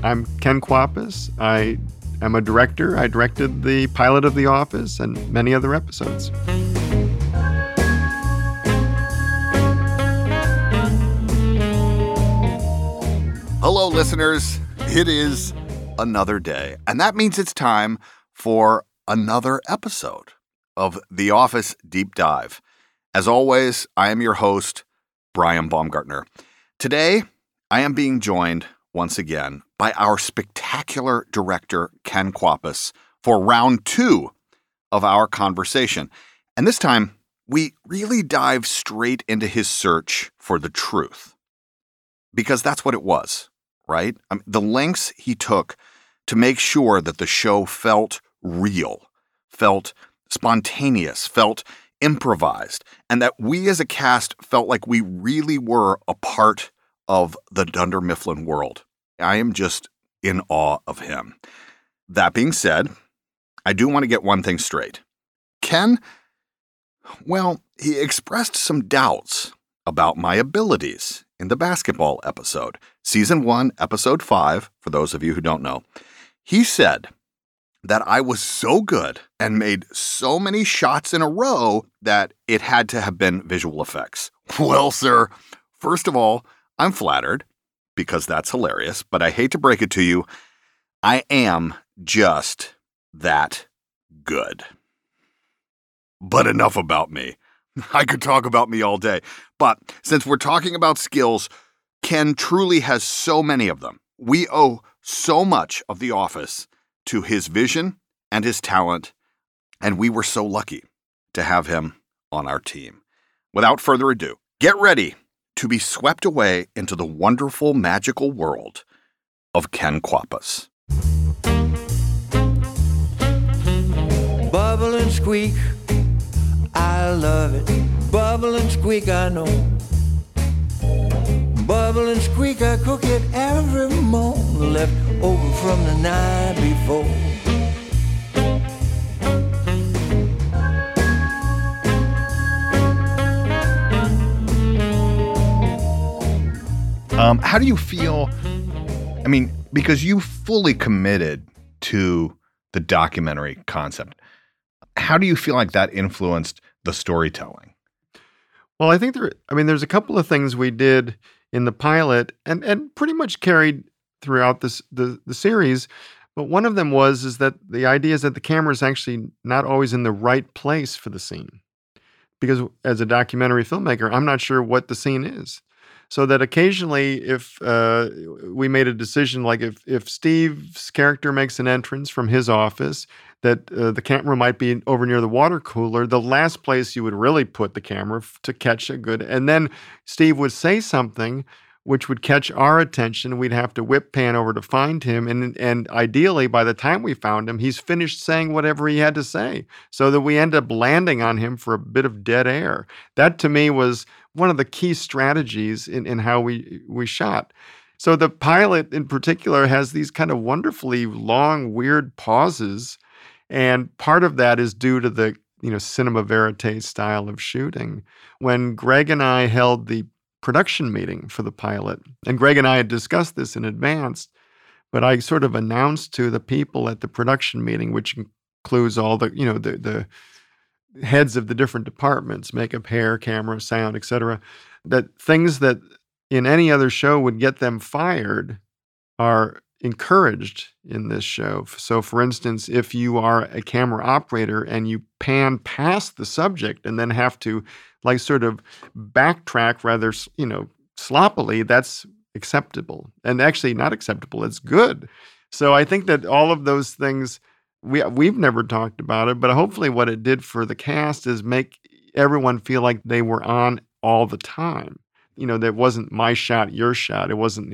I'm Ken Kwapis. I am a director. I directed the pilot of The Office and many other episodes. Hello, listeners. It is another day, and that means it's time for another episode of The Office Deep Dive. As always, I am your host, Brian Baumgartner. Today, I am being joined once again by our spectacular director, Ken Kwapis, for round 2 of our conversation. And this time, we really dive straight into his search for the truth. Because that's what it was, right? The lengths he took to make sure that the show felt real, felt spontaneous, felt improvised, and that we as a cast felt like we really were a part of the Dunder Mifflin world. I am just in awe of him. That being said, I do want to get one thing straight. Ken, well, he expressed some doubts about my abilities in the basketball episode. Season 1, episode 5, for those of you who don't know. He said that I was so good and made so many shots in a row that it had to have been visual effects. Well, sir, first of all, I'm flattered because that's hilarious, but I hate to break it to you, I am just that good. But enough about me. I could talk about me all day. But since we're talking about skills, Ken truly has so many of them. We owe so much of The Office to his vision and his talent, and we were so lucky to have him on our team. Without further ado, get ready to be swept away into the wonderful, magical world of Ken Kwapis. Bubble and squeak, I love it. Bubble and squeak, I know. Bubble and squeak, I cook it every morning, left over from the night before. How do you feel? I mean, because you fully committed to the documentary concept. How do you feel like that influenced the storytelling? Well, I think there's a couple of things we did in the pilot and pretty much carried throughout the series. But one of them is that the idea is that the camera is actually not always in the right place for the scene. Because as a documentary filmmaker, I'm not sure what the scene is. So that occasionally if we made a decision, like if Steve's character makes an entrance from his office, that the camera might be over near the water cooler, the last place you would really put the camera to catch a good, and then Steve would say something which would catch our attention. We'd have to whip pan over to find him. And ideally, by the time we found him, he's finished saying whatever he had to say, so that we end up landing on him for a bit of dead air. That, to me, was one of the key strategies in how we shot. So the pilot, in particular, has these kind of wonderfully long, weird pauses. And part of that is due to the cinema verite style of shooting. When Greg and I held the production meeting for the pilot, and Greg and I had discussed this in advance, but I sort of announced to the people at the production meeting, which includes all the heads of the different departments, makeup, hair, camera, sound, etc., that things that in any other show would get them fired are encouraged in this show. So, for instance, if you are a camera operator and you pan past the subject and then have to sort of backtrack rather, sloppily, that's acceptable. And actually not acceptable, it's good. So I think that all of those things, we've never talked about it, but hopefully what it did for the cast is make everyone feel like they were on all the time. That wasn't my shot, your shot. It wasn't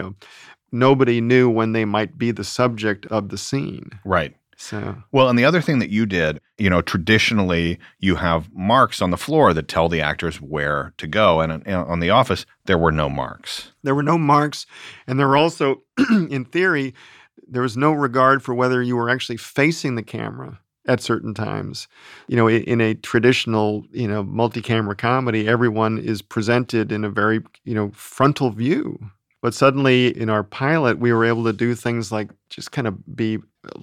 nobody knew when they might be the subject of the scene. Right. So, well, and the other thing that you did, traditionally you have marks on the floor that tell the actors where to go. And on The Office, there were no marks. There were no marks. And there were also, in theory, there was no regard for whether you were actually facing the camera at certain times. In a traditional, multi-camera comedy, everyone is presented in a very, frontal view. But suddenly in our pilot, we were able to do things like just kind of be,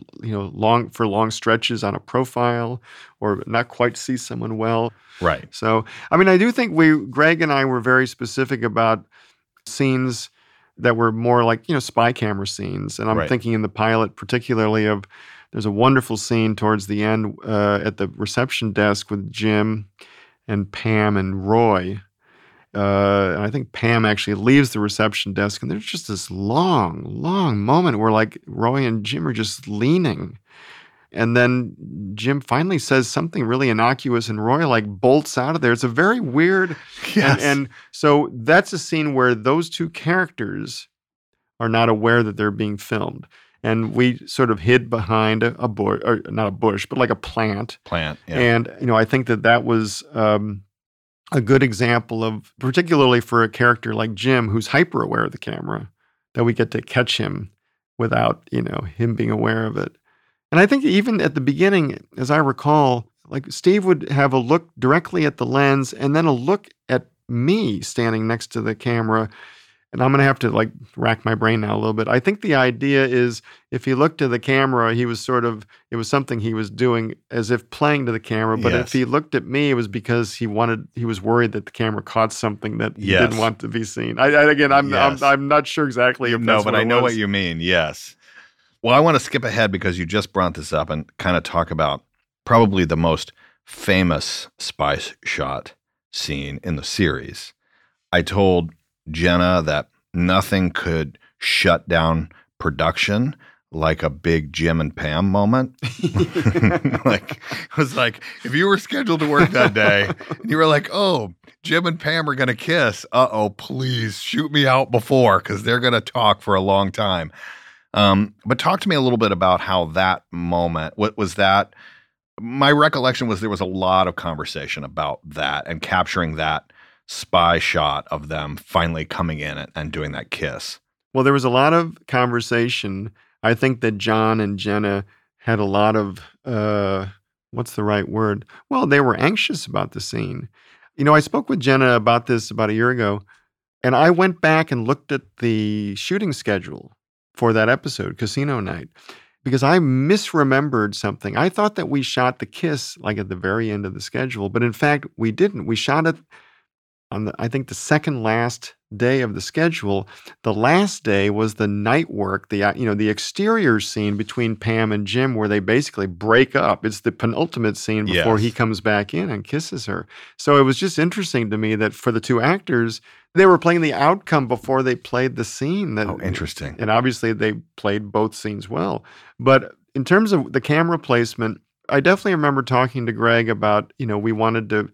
long stretches on a profile or not quite see someone well. Right. So, I mean, I do think Greg and I were very specific about scenes that were more like, spy camera scenes. And I'm Right. thinking in the pilot particularly of, there's a wonderful scene towards the end at the reception desk with Jim and Pam and Roy. And I think Pam actually leaves the reception desk, and there's just this long, long moment where like Roy and Jim are just leaning. And then Jim finally says something really innocuous, and Roy like bolts out of there. It's a very weird. Yes. And so that's a scene where those two characters are not aware that they're being filmed. And we sort of hid behind a bush, or not a bush, but like a plant. Plant. Yeah. And, I think that was a good example of, particularly for a character like Jim, who's hyper aware of the camera, that we get to catch him without, him being aware of it. And I think even at the beginning, as I recall, like Steve would have a look directly at the lens and then a look at me standing next to the camera. And I'm going to have to like rack my brain now a little bit. I think the idea is if he looked to the camera, it was something he was doing as if playing to the camera. But Yes. if he looked at me, it was because he was worried that the camera caught something that he Yes. didn't want to be seen. Yes. I'm not sure exactly if No, that's but what I it know was. what you mean. Yes. Well, I want to skip ahead because you just brought this up and kind of talk about probably the most famous spy shot scene in the series. I told Jenna that nothing could shut down production like a big Jim and Pam moment. Like, it was like, if you were scheduled to work that day and you were like, oh, Jim and Pam are going to kiss. Uh-oh, please shoot me out before because they're going to talk for a long time. But talk to me a little bit about how that moment, what was that? My recollection was there was a lot of conversation about that and capturing that spy shot of them finally coming in and doing that kiss. Well, there was a lot of conversation. I think that John and Jenna had a lot of, what's the right word? Well, they were anxious about the scene. I spoke with Jenna about this about a year ago, and I went back and looked at the shooting schedule for that episode, Casino Night, because I misremembered something. I thought that we shot the kiss like at the very end of the schedule, but in fact, we didn't. We shot it on I think the second last day of the schedule. The last day was the night work, the exterior scene between Pam and Jim where they basically break up. It's the penultimate scene before Yes. he comes back in and kisses her. So it was just interesting to me that for the two actors, they were playing the outcome before they played the scene. Oh, interesting. And obviously they played both scenes well. But in terms of the camera placement, I definitely remember talking to Greg about, we wanted to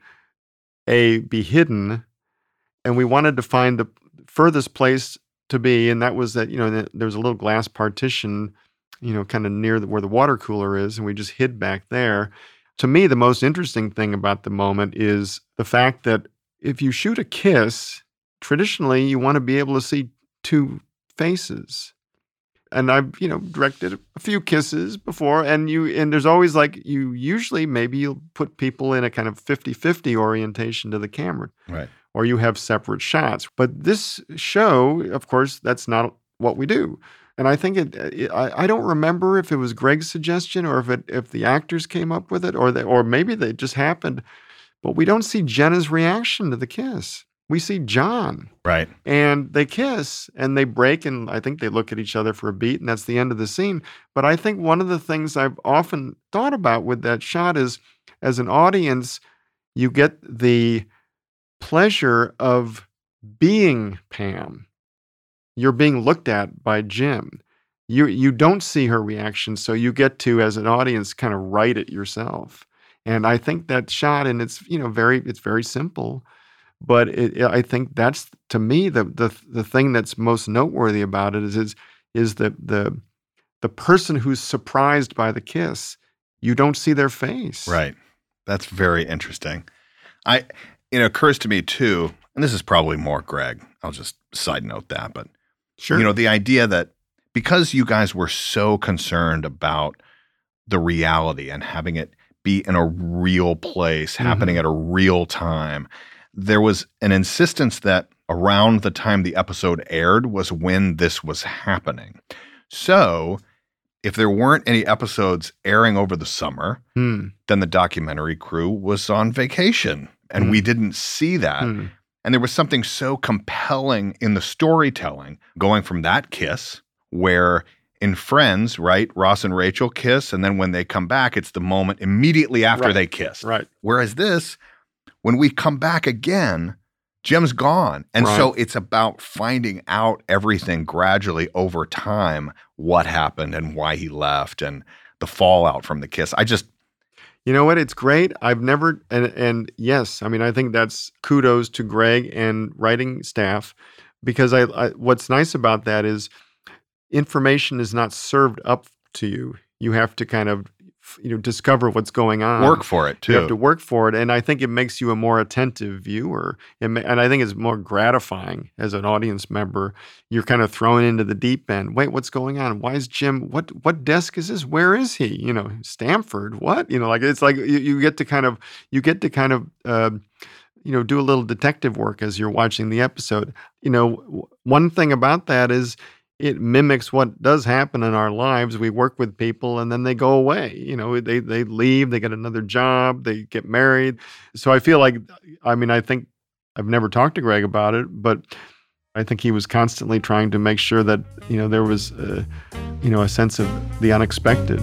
be hidden, and we wanted to find the furthest place to be, and that was that, there was a little glass partition, kind of near where the water cooler is, and we just hid back there. To me, the most interesting thing about the moment is the fact that if you shoot a kiss, traditionally you want to be able to see two faces. And I've, directed a few kisses before, and there's always usually maybe you'll put people in a kind of 50-50 orientation to the camera. Right. Or you have separate shots. But this show, of course, that's not what we do. And I think I don't remember if it was Greg's suggestion or if the actors came up with it or maybe they just happened. But we don't see Jenna's reaction to the kiss. We see John. Right. And they kiss and they break, and I think they look at each other for a beat, and that's the end of the scene. But I think one of the things I've often thought about with that shot is, as an audience, you get the pleasure of being Pam. You're being looked at by Jim. You don't see her reaction, so you get to, as an audience, kind of write it yourself. And I think that shot, and it's very simple, but I think that's, to me, the thing that's most noteworthy about it is the person who's surprised by the kiss. You don't see their face. Right. That's very interesting. It occurs to me too, and this is probably more Greg, I'll just side note that, but Sure. the idea that because you guys were so concerned about the reality and having it be in a real place, happening at a real time, there was an insistence that around the time the episode aired was when this was happening. So if there weren't any episodes airing over the summer, then the documentary crew was on vacation and we didn't see that. And there was something so compelling in the storytelling going from that kiss where in Friends, right, Ross and Rachel kiss, and then when they come back, it's the moment immediately after they kiss. Right. Whereas this, when we come back again, Jim's gone. And so it's about finding out everything gradually over time, what happened and why he left and the fallout from the kiss. You know what? It's great. I've never, and yes, I mean, I think that's kudos to Greg and writing staff, because I what's nice about that is information is not served up to you. You have to kind of, discover what's going on. Work for it, too. You have to work for it. And I think it makes you a more attentive viewer. And I think it's more gratifying as an audience member. You're kind of thrown into the deep end. Wait, what's going on? Why is Jim, what desk is this? Where is he? Stanford, what? It's like you get to kind of do a little detective work as you're watching the episode. One thing about that is it mimics what does happen in our lives. We work with people and then they go away. They leave, they get another job, they get married. So I feel like, I think I've never talked to Greg about it, but I think he was constantly trying to make sure that, there was, a sense of the unexpected.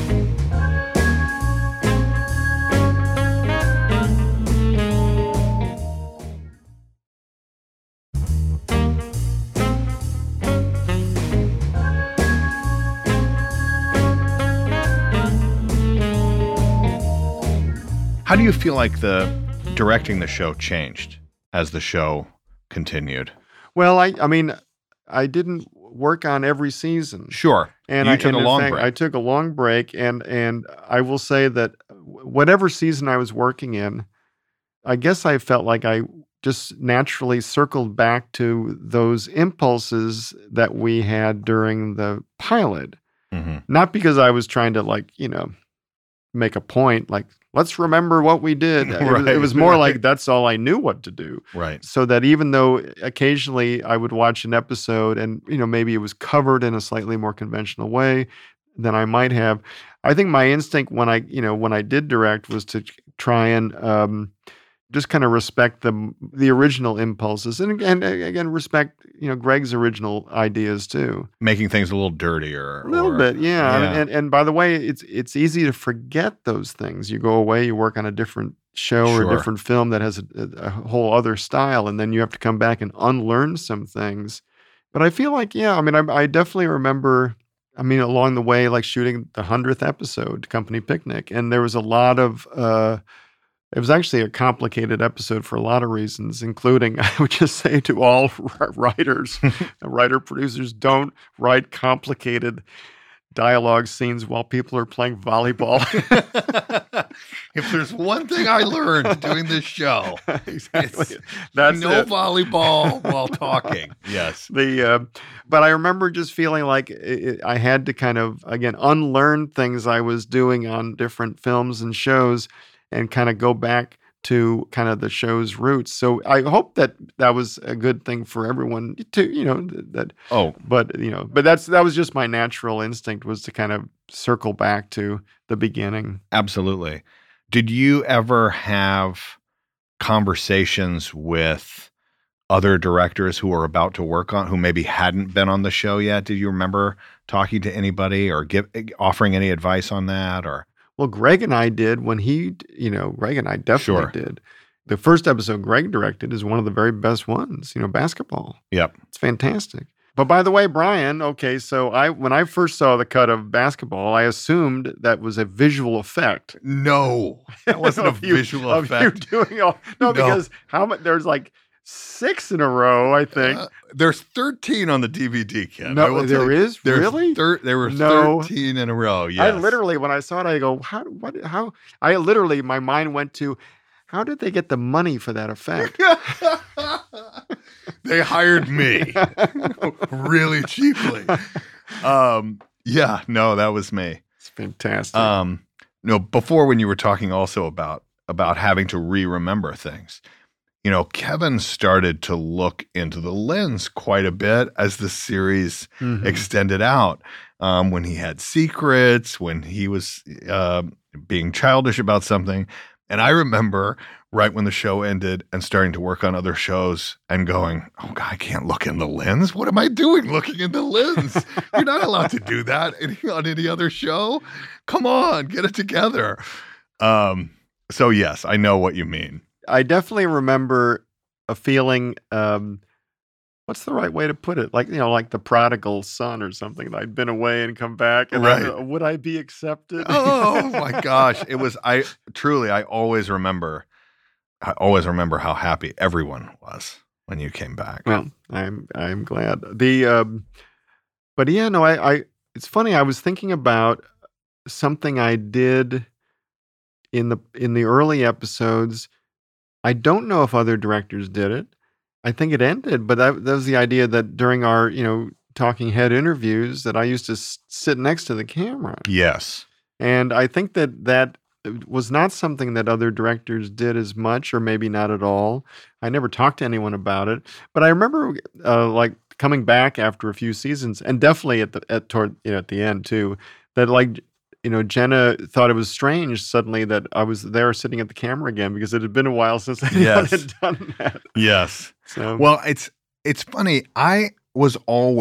How do you feel like the directing the show changed as the show continued? Well, I didn't work on every season. Sure. And you took a long break. I took a long break, and I will say that whatever season I was working in, I guess I felt like I just naturally circled back to those impulses that we had during the pilot. Mm-hmm. Not because I was trying to make a point, like, let's remember what we did. It was more like that's all I knew what to do. Right. So that even though occasionally I would watch an episode and, maybe it was covered in a slightly more conventional way than I might have, I think my instinct when I did direct was to try and just kind of respect the original impulses and again respect Greg's original ideas too. Making things a little dirtier, a little bit, yeah. And by the way, it's easy to forget those things. You go away, you work on a different show or a different film that has a whole other style, and then you have to come back and unlearn some things. But I feel like, I definitely remember. Along the way, like shooting the 100th episode, Company Picnic, and there was a lot of. It was actually a complicated episode for a lot of reasons, including, I would just say to all writers, writer-producers, don't write complicated dialogue scenes while people are playing volleyball. If there's one thing I learned doing this show, exactly. That's no volleyball while talking. Yes. But I remember just feeling like I had to kind of, again, unlearn things I was doing on different films and shows and kind of go back to kind of the show's roots. So I hope that was a good thing for everyone to, but that was just my natural instinct, was to kind of circle back to the beginning. Absolutely. Did you ever have conversations with other directors who were about to work on, who maybe hadn't been on the show yet? Did you remember talking to anybody or offering any advice on that, or? Well, Greg and I did when Greg and I definitely did. The first episode Greg directed is one of the very best ones, basketball. Yep. It's fantastic. But by the way, Brian, okay, so when I first saw the cut of Basketball, I assumed that was a visual effect. No, that wasn't a visual effect. Because there's like 6 in a row, I think. There's 13 on the DVD, Ken. No, there is? Really? There were 13 in a row, yes. I literally, when I saw it, I go, how? I literally, my mind went to, how did they get the money for that effect? They hired me really cheaply. That was me. It's fantastic. Before when you were talking also about having to re-remember things, Kevin started to look into the lens quite a bit as the series extended out. When he had secrets, when he was being childish about something. And I remember right when the show ended and starting to work on other shows and going, oh, God, I can't look in the lens. What am I doing looking in the lens? You're not allowed to do that on any other show. Come on, get it together. So, yes, I know what you mean. I definitely remember a feeling, what's the right way to put it? Like the prodigal son or something. I'd been away and come back. And Right. would I be accepted? Oh, my gosh. I always remember how happy everyone was when you came back. Well, I'm glad. But yeah, no, it's funny. I was thinking about something I did in the early episodes. I don't know if other directors did it. I think it ended, but that was the idea that during our, talking head interviews that I used to sit next to the camera. Yes. And I think that was not something that other directors did as much, or maybe not at all. I never talked to anyone about it, but I remember like coming back after a few seasons, and definitely at the end too, that Jenna thought it was strange suddenly that I was there sitting at the camera again, because it had been a while since anyone had done that. Yes. So, well, it's funny. I was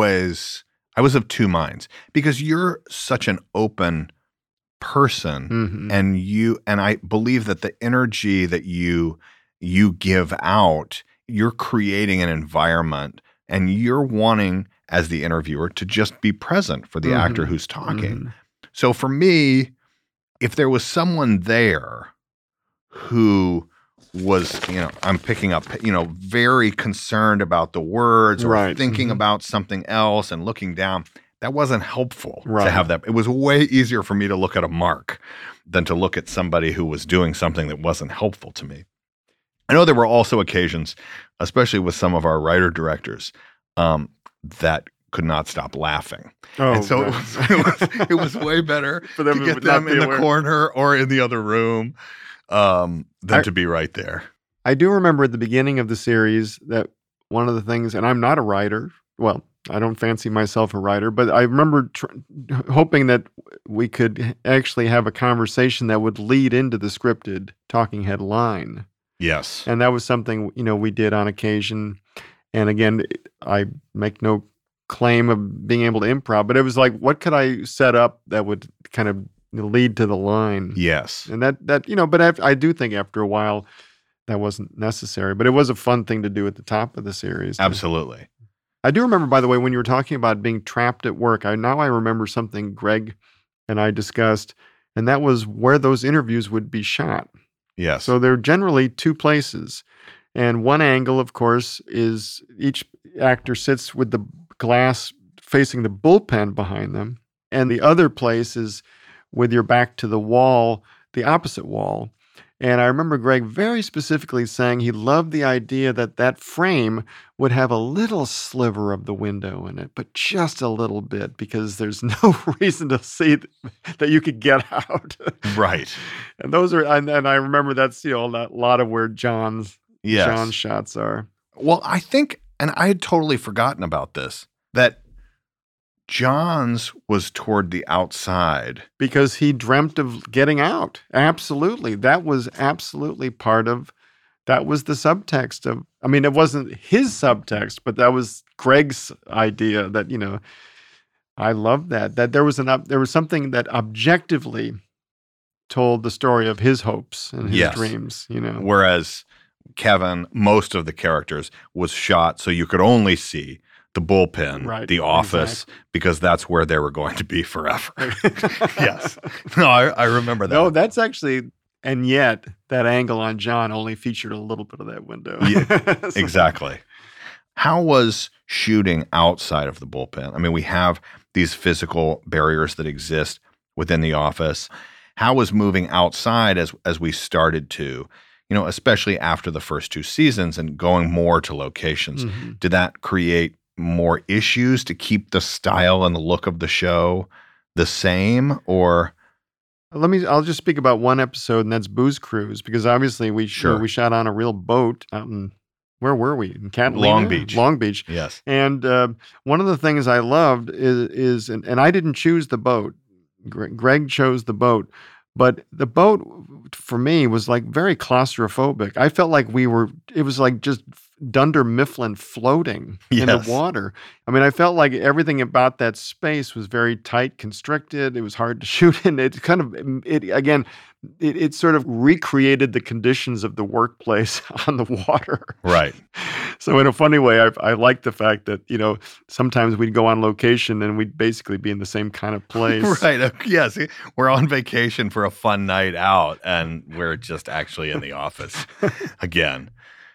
of two minds, because you're such an open person, and I believe that the energy that you give out, you're creating an environment, and you're wanting, as the interviewer, to just be present for the actor who's talking. So for me, if there was someone there who was, I'm picking up, very concerned about the words, or thinking about something else and looking down, that wasn't helpful to have that. It was way easier for me to look at a mark than to look at somebody who was doing something that wasn't helpful to me. I know there were also occasions, especially with some of our writer-directors, that could not stop laughing. Oh, and so it was way better for them to get them in the corner or in the other room than to be right there. I do remember at the beginning of the series that one of the things, and I'm not a writer, well, I don't fancy myself a writer, but I remember hoping that we could actually have a conversation that would lead into the scripted talking head line. Yes. And that was something, we did on occasion. And again, I make no claim of being able to improv, but it was like, what could I set up that would kind of lead to the line? Yes. And that but I do think after a while that wasn't necessary, but it was a fun thing to do at the top of the series. Absolutely. I do remember, by the way, when you were talking about being trapped at work, I remember something Greg and I discussed, and that was where those interviews would be shot. Yes. So they're generally two places. And one angle, of course, is each actor sits with the glass facing the bullpen behind them. And the other place is with your back to the wall, the opposite wall. And I remember Greg very specifically saying he loved the idea that frame would have a little sliver of the window in it, but just a little bit, because there's no reason to see that you could get out. Right. And those are, and I remember that's, a lot of where John's shots are. Well, I think, and I had totally forgotten about this, that John's was toward the outside. Because he dreamt of getting out. Absolutely. That was absolutely that was the subtext of, it wasn't his subtext, but that was Greg's idea that, I love that there was something that objectively told the story of his hopes and his dreams, Whereas Kevin, most of the characters, was shot so you could only see the bullpen, the office, because that's where they were going to be forever. Yes. No, I remember that. No, that's actually, and yet that angle on John only featured a little bit of that window. Yeah, exactly. How was shooting outside of the bullpen? We have these physical barriers that exist within the office. How was moving outside as we started to, especially after the first two seasons and going more to locations? Did that create more issues to keep the style and the look of the show the same, or? I'll just speak about one episode, and that's Booze Cruise, because obviously we shot on a real boat out in, where were we? In Catalina? Long Beach. Yes. And one of the things I loved is and I didn't choose the boat. Greg chose the boat. But the boat, for me, was like very claustrophobic. I felt like it was like just Dunder Mifflin floating in the water. I mean, I felt like everything about that space was very tight, constricted. It was hard to shoot in. It sort of recreated the conditions of the workplace on the water. Right. So in a funny way, I like the fact that, sometimes we'd go on location and we'd basically be in the same kind of place. Right. Yes. We're on vacation for a fun night out and we're just actually in the office again.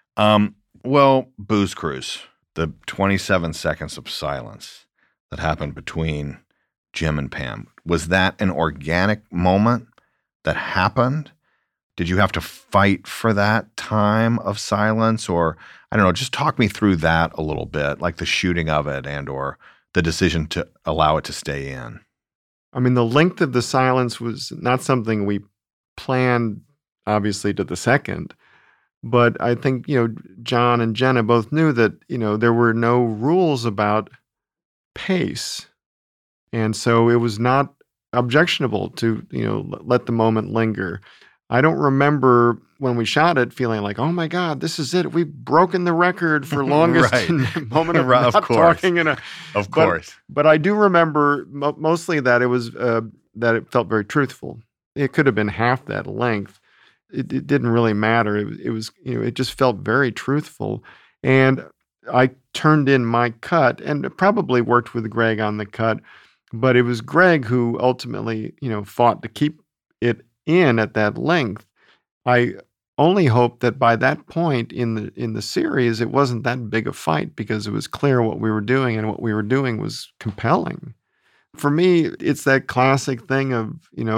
Well, Booze Cruise, the 27 seconds of silence that happened between Jim and Pam, was that an organic moment that happened? Did you have to fight for that time of silence? Or, I don't know, just talk me through that a little bit, like the shooting of it and or the decision to allow it to stay in. I mean, the length of the silence was not something we planned, obviously, to the second. But I think, John and Jenna both knew that, there were no rules about pace. And so it was not objectionable to, let the moment linger. I don't remember when we shot it feeling like, oh my God, this is it. We've broken the record for longest moment of not talking. Of course. But I do remember mostly that it was, that it felt very truthful. It could have been half that length. It didn't really matter. It was, it just felt very truthful. And I turned in my cut and probably worked with Greg on the cut, but it was Greg who ultimately, fought to keep it in at that length. I only hope that by that point in the series, it wasn't that big a fight because it was clear what we were doing, and what we were doing was compelling. For me, it's that classic thing of,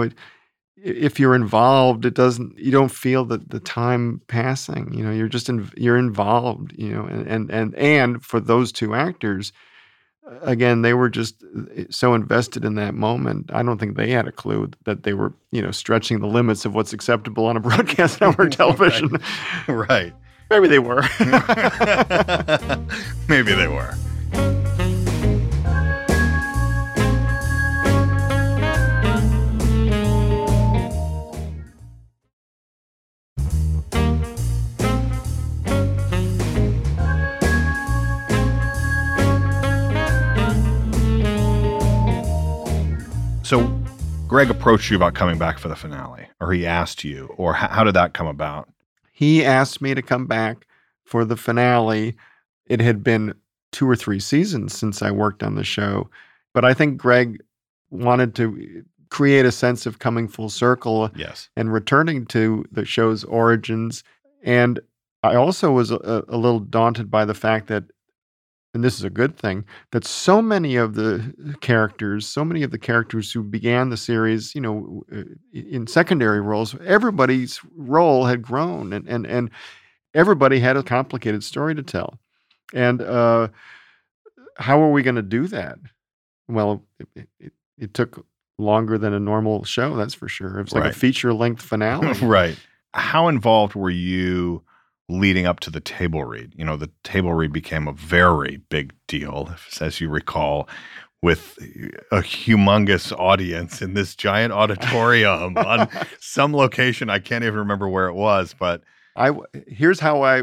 if you're involved, you don't feel the time passing. You're just you're involved. And for those two actors, again, they were just so invested in that moment. I don't think they had a clue that they were, stretching the limits of what's acceptable on a broadcast network television. Right. Maybe they were. Maybe they were. So Greg approached you about coming back for the finale, or he asked you, or how did that come about? He asked me to come back for the finale. It had been 2 or 3 seasons since I worked on the show, but I think Greg wanted to create a sense of coming full circle and returning to the show's origins. And I also was a little daunted by the fact that, and this is a good thing, that so many of the characters who began the series, in secondary roles, everybody's role had grown and everybody had a complicated story to tell. And how are we going to do that? Well, it took longer than a normal show, that's for sure. It was like a feature-length finale. Right. How involved were you leading up to the table read? The table read became a very big deal, as you recall, with a humongous audience in this giant auditorium on some location. I can't even remember where it was, but here's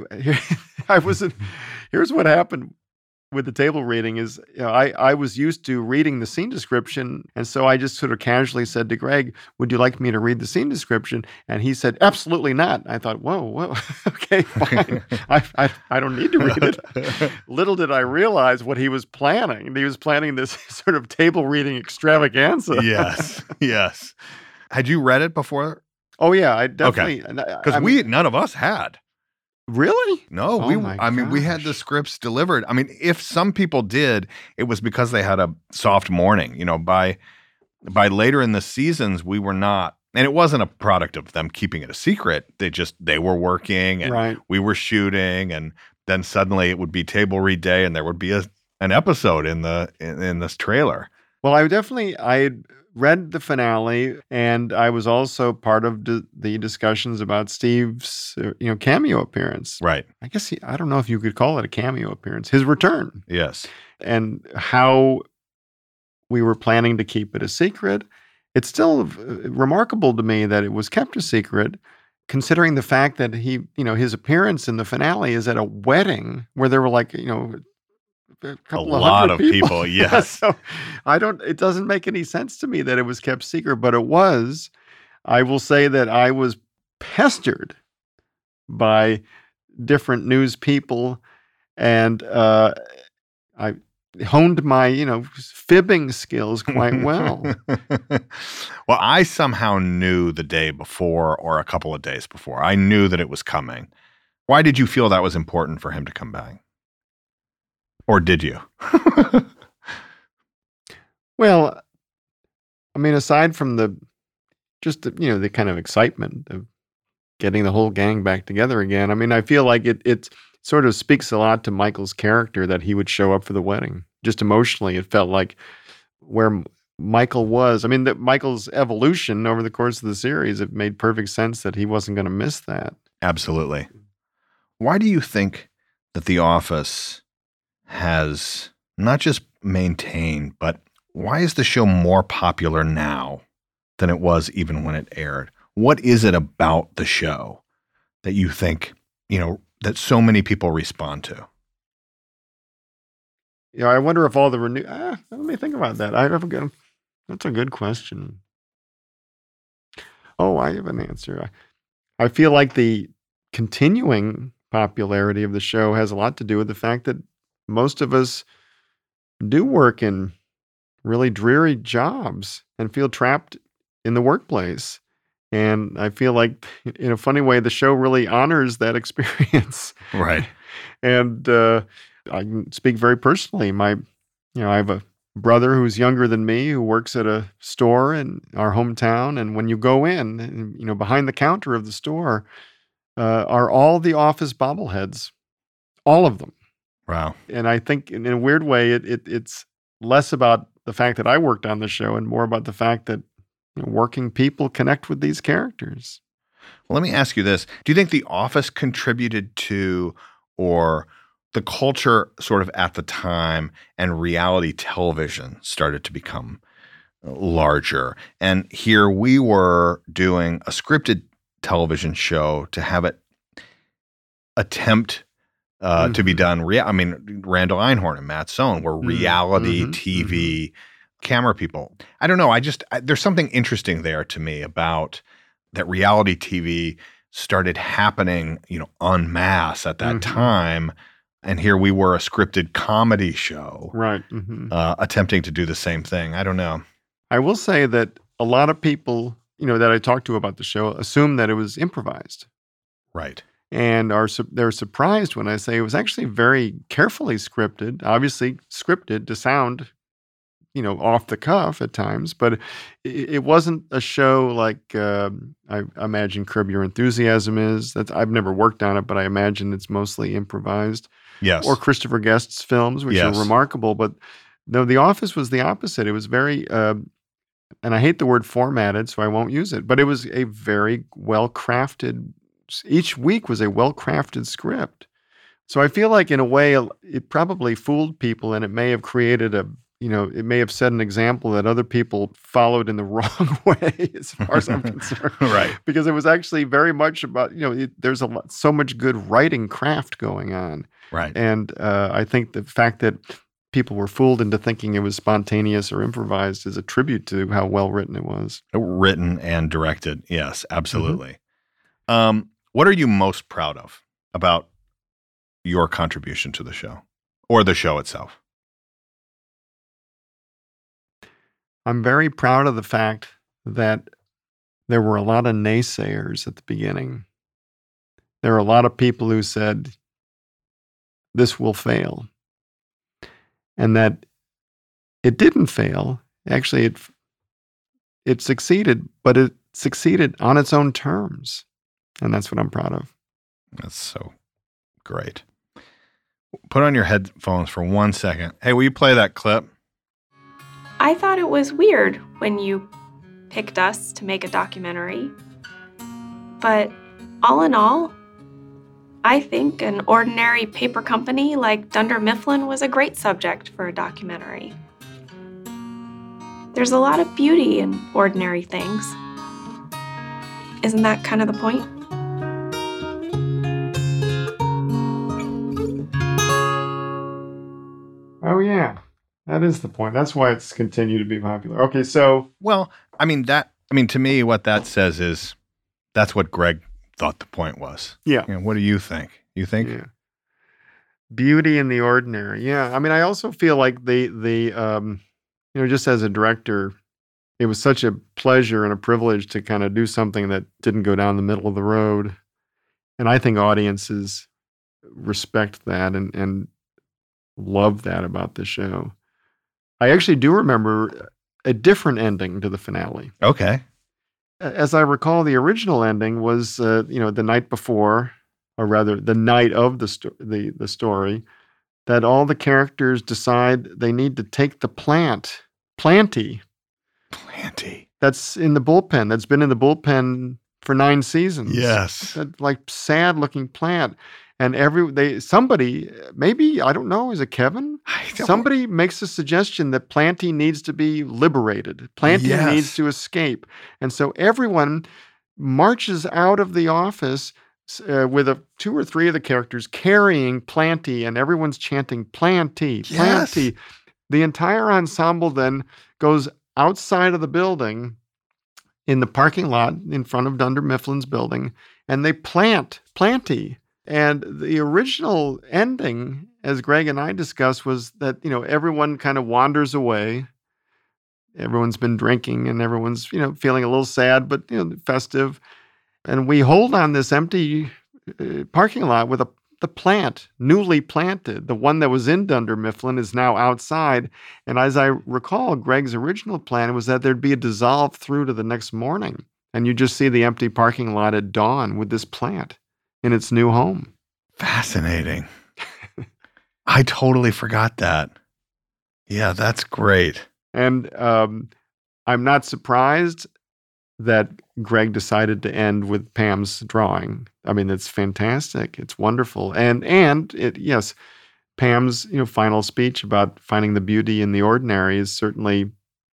what happened with the table reading is, I was used to reading the scene description. And so I just sort of casually said to Greg, would you like me to read the scene description? And he said, absolutely not. I thought, whoa, okay, fine. I don't need to read it. Little did I realize what he was planning. He was planning this sort of table reading extravaganza. Yes. Had you read it before? Oh yeah, I definitely. Because none of us had. Really? No, we had the scripts delivered. I mean, if some people did, it was because they had a soft morning. By later in the seasons, we were not, and it wasn't a product of them keeping it a secret. They were working and we were shooting, and then suddenly it would be table read day, and there would be an episode in this trailer. Well, I had read the finale, and I was also part of the discussions about Steve's cameo appearance. Right. I guess I don't know if you could call it a cameo appearance. His return. Yes. And how we were planning to keep it a secret. It's still remarkable to me that it was kept a secret, considering the fact that his appearance in the finale is at a wedding where there were a couple of lot hundred of people. Yes. So it doesn't make any sense to me that it was kept secret, but it was. I will say that I was pestered by different news people, and I honed my, fibbing skills quite well. Well, I somehow knew the day before or a couple of days before. I knew that it was coming. Why did you feel that was important for him to come back? Or did you? Well, I mean, aside from the kind of excitement of getting the whole gang back together again, I mean, I feel like it sort of speaks a lot to Michael's character that he would show up for the wedding. Just emotionally, it felt like where Michael was. I mean, Michael's evolution over the course of the series, it made perfect sense that he wasn't going to miss that. Absolutely. Why do you think that The Office has not just maintained, but why is the show more popular now than it was even when it aired? What is it about the show that you think, that so many people respond to? I wonder if all the let me think about that. That's a good question. Oh, I have an answer. I feel like the continuing popularity of the show has a lot to do with the fact that most of us do work in really dreary jobs and feel trapped in the workplace. And I feel like, in a funny way, the show really honors that experience. Right. And I can speak very personally. I have a brother who's younger than me who works at a store in our hometown. And when you go in, behind the counter of the store are all the Office bobbleheads, all of them. Wow. And I think in a weird way, it's less about the fact that I worked on the show and more about the fact that working people connect with these characters. Well, let me ask you this. Do you think The Office contributed to, or the culture sort of at the time and reality television started to become larger? And here we were doing a scripted television show to have it attempt to be done. Randall Einhorn and Matt Sohn were reality TV camera people. I don't know. There's something interesting there to me about that reality TV started happening, en masse at that time. And here we were, a scripted comedy show, right? Attempting to do the same thing. I don't know. I will say that a lot of people, that I talked to about the show assume that it was improvised. Right. And they're surprised when I say it was actually very carefully scripted, obviously scripted to sound, off the cuff at times, but it wasn't a show like I imagine Curb Your Enthusiasm is. I've never worked on it, but I imagine it's mostly improvised. Yes. Or Christopher Guest's films, which are remarkable. But no, The Office was the opposite. It was very, and I hate the word formatted, so I won't use it, but it was a very well-crafted, each week was a well-crafted script. So I feel like in a way it probably fooled people, and it may have created it may have set an example that other people followed in the wrong way, as far as I'm concerned. Right. Because it was actually very much about, there's so much good writing craft going on. Right. And I think the fact that people were fooled into thinking it was spontaneous or improvised is a tribute to how well written it was. Written and directed. Yes, absolutely. What are you most proud of about your contribution to the show or the show itself? I'm very proud of the fact that there were a lot of naysayers at the beginning. There are a lot of people who said, this will fail. And that it didn't fail. Actually, it succeeded, but it succeeded on its own terms. And that's what I'm proud of. That's so great. Put on your headphones for 1 second. Hey, will you play that clip? I thought it was weird when you picked us to make a documentary. But all in all, I think an ordinary paper company like Dunder Mifflin was a great subject for a documentary. There's a lot of beauty in ordinary things. Isn't that kind of the point? Oh, yeah. That is the point. That's why it's continued to be popular. Okay, so... Well, to me, what that says is that's what Greg thought the point was. Yeah. What do you think? You think? Yeah. Beauty in the ordinary. Yeah. I mean, I also feel like just as a director, it was such a pleasure and a privilege to kind of do something that didn't go down the middle of the road. And I think audiences respect that and love that about the show. I actually do remember a different ending to the finale. Okay. As I recall, the original ending was, the night before, or rather the night of the story, that all the characters decide they need to take the Planty. That's in the bullpen. That's been in the bullpen for 9 seasons. Yes. That, like, sad-looking plant. And somebody, maybe, I don't know, is it Kevin? Somebody makes a suggestion that Planty needs to be liberated. Planty needs to escape. And so everyone marches out of the office with 2 or 3 of the characters carrying Planty, and everyone's chanting, Planty, Planty. Yes. The entire ensemble then goes outside of the building in the parking lot in front of Dunder Mifflin's building, and they plant Planty. And the original ending, as Greg and I discussed, was that, everyone kind of wanders away. Everyone's been drinking and everyone's, feeling a little sad, but, festive. And we hold on this empty parking lot with the plant, newly planted. The one that was in Dunder Mifflin is now outside. And as I recall, Greg's original plan was that there'd be a dissolve through to the next morning. And you just see the empty parking lot at dawn with this plant in its new home. Fascinating. I totally forgot that. Yeah, that's great. And I'm not surprised that Greg decided to end with Pam's drawing. I mean, it's fantastic. It's wonderful. And Pam's final speech about finding the beauty in the ordinary is certainly,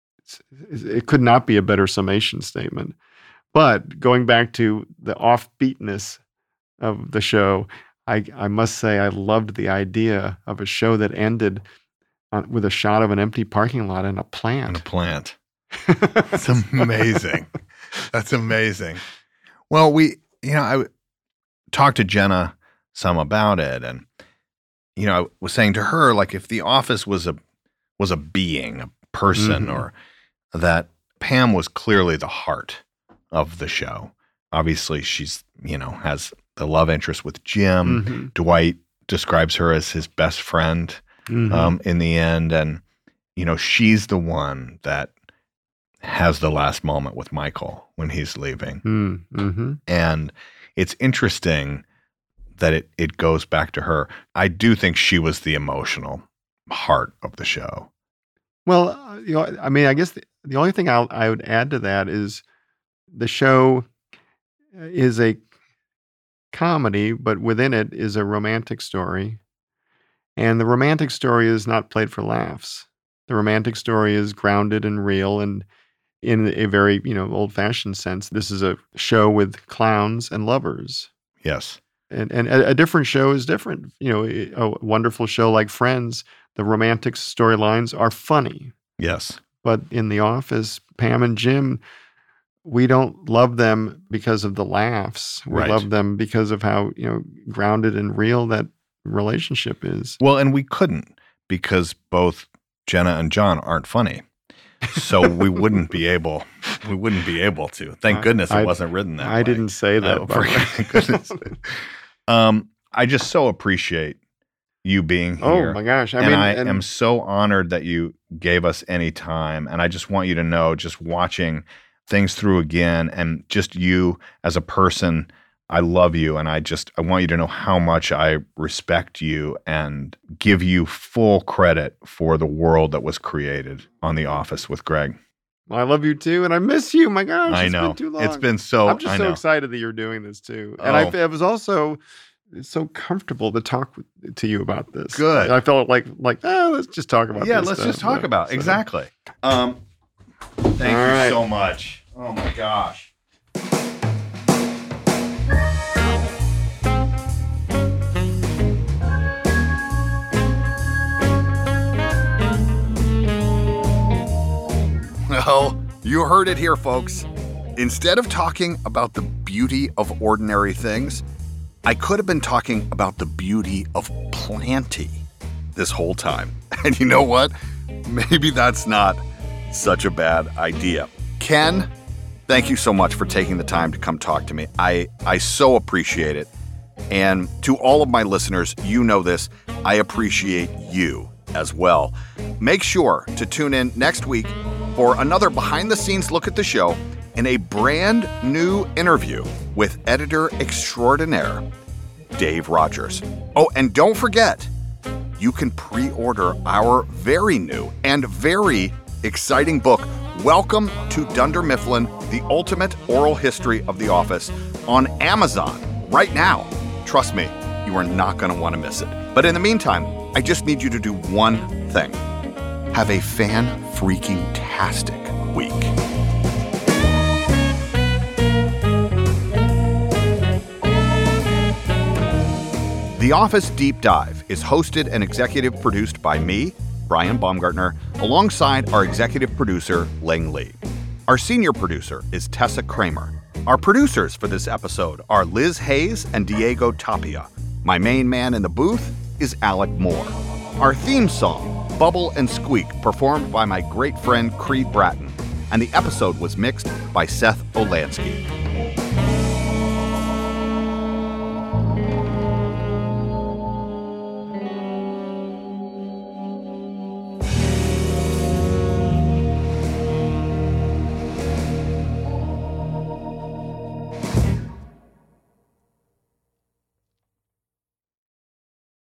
it could not be a better summation statement. But going back to the offbeatness of the show, I must say I loved the idea of a show that ended with a shot of an empty parking lot and a plant. That's amazing. That's amazing. Well, I talked to Jenna some about it, and I was saying to her, like, if The Office was a being, a person, or that Pam was clearly the heart of the show. Obviously, she's has the love interest with Jim. Dwight describes her as his best friend in the end. And, she's the one that has the last moment with Michael when he's leaving. And it's interesting that it goes back to her. I do think she was the emotional heart of the show. Well, I guess the only thing I would add to that is the show is a comedy, but within it is a romantic story. And the romantic story is not played for laughs. The romantic story is grounded and real, and in a very, old-fashioned sense, this is a show with clowns and lovers. Yes. And a different show is different. A wonderful show like Friends, the romantic storylines are funny. Yes. But in The Office, Pam and Jim, we don't love them because of the laughs. We love them because of how, grounded and real that relationship is. Well, and we couldn't, because both Jenna and John aren't funny. So we wouldn't be able to. Thank goodness it wasn't written that way. I didn't say that. For goodness. I just so appreciate you being here. Oh my gosh. I am so honored that you gave us any time. And I just want you to know, just watching things through again, and just you as a person, I love you, and I want you to know how much I respect you and give you full credit for the world that was created on The Office with Greg. Well, I love you too, and I miss you. My gosh, I know. It's been too long. It's been so. I'm just I so know. excited that you're doing this too, and Oh. it was also so comfortable to talk to you about this. Good. I felt like let's just talk about. Yeah, this let's stuff. just talk about So- exactly. Thank All you right. so much. Oh my gosh. Well, you heard it here, folks. Instead of talking about the beauty of ordinary things, I could have been talking about the beauty of plenty this whole time. And you know what? Maybe that's not such a bad idea. Ken, thank you so much for taking the time to come talk to me. I so appreciate it. And to all of my listeners, you know this, I appreciate you as well. Make sure to tune in next week for another behind-the-scenes look at the show and a brand new interview with editor extraordinaire Dave Rogers. Oh, and don't forget, you can pre-order our very new and very exciting book, Welcome to Dunder Mifflin, The Ultimate Oral History of The Office, on Amazon right now. Trust me, you are not going to want to miss it. But in the meantime, I just need you to do one thing. Have a fan-freaking-tastic week. The Office Deep Dive is hosted and executive produced by me, Brian Baumgartner, alongside our executive producer, Ling Lee. Our senior producer is Tessa Kramer. Our producers for this episode are Liz Hayes and Diego Tapia. My main man in the booth is Alec Moore. Our theme song, Bubble and Squeak, performed by my great friend Creed Bratton, and the episode was mixed by Seth Olansky.